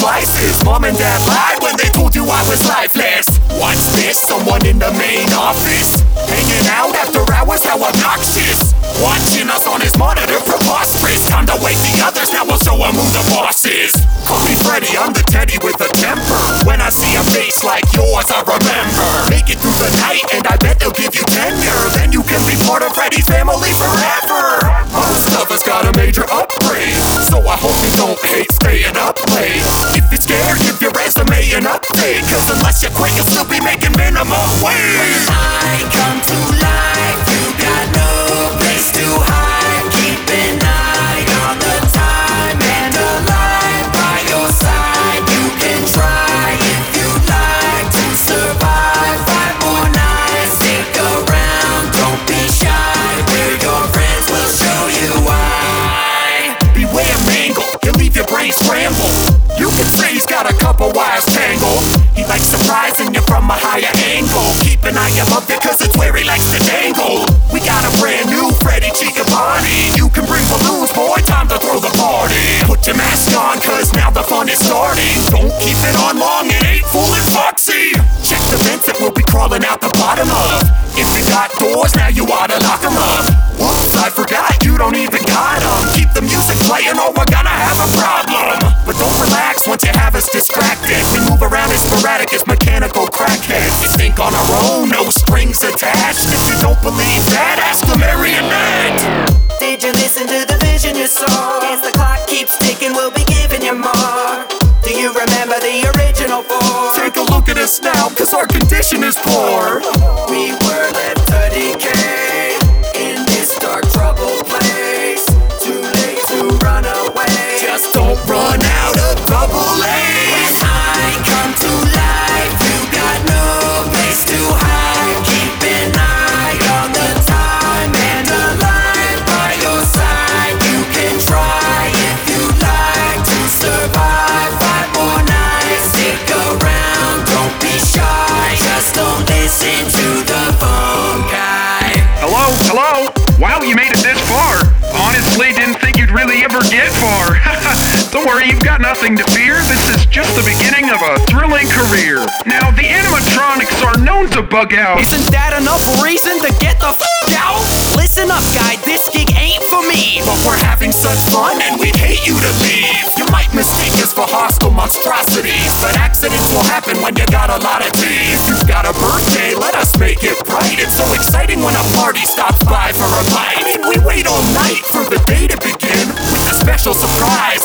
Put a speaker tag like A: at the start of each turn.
A: slices. Mom and dad lied when they told you I was lifeless. What's this? Someone in the main office? Hanging out after hours, how obnoxious. Watching us on his monitor, preposterous. Time to wake the others, now we'll show him who the boss is. Call me Freddy, I'm the teddy with a temper. When I see a face like yours, I remember. Make it through the night and I bet they'll give you tenure. Then you can be part of Freddy's family forever. Most of us got a major upgrade, so I hope you don't hate staying up late. If you're scared, give your resume an update, cause unless you quit, you'll still be making minimum wage.
B: I come to life, you got no place to hide. Keep an eye on the time and a light by your side. You can try if you like to survive 5 more nights. Stick around, don't be shy. We're your friends, we'll show you why.
A: Beware Mangle, he'll leave your brain scrambled. You can say he's got a couple wires tangled. He likes surprising you from a higher angle. Keep an eye above it cause it's where he likes to dangle. We got a brand new Freddy Chicabani. You can bring balloons, boy, time to throw the party. Put your mask on cause now the fun is starting. Don't keep it on long, it ain't full and foxy. Check the vents that we'll be crawling out the bottom of. If you got doors, now you oughta lock them up. Whoops, I forgot, you don't even got them. Keep the music playing or we're gonna have a problem. But don't relax once you have us distracted. We move around as sporadic as mechanical crackheads. We think on our own, no strings attached. If you don't believe that, ask the marionette.
B: Did you listen to the vision you saw? As the clock keeps ticking, we'll be giving you more. Do you remember the original 4?
A: Take a look at us now, cause our condition is poor.
B: We were left to decay in this dark, troubled place. Too late to run away.
A: Just don't run out of double A's.
B: I come to life, you got no place to hide. Keep an eye on the time and a light by your side. You can try if you like to survive 5 more nights. Stick around, don't be shy. Just don't listen to the phone guy.
C: Hello? Wow, you made it this far. Honestly, didn't think you'd really ever get far. Don't worry, you've got nothing to fear. This is just the beginning of a thrilling career. Now, the animatronics are known to bug out.
D: Isn't that enough reason to get the f*** out? Listen up, guy, this gig ain't for me.
A: But we're having such fun and we'd hate you to leave. You might mistake us for hostile monstrosities, but accidents will happen when you got a lot of teeth. You've got a birthday, let us make it bright. It's so exciting when a party stops by for a bite. I mean, we wait all night for the day to begin with a special surprise.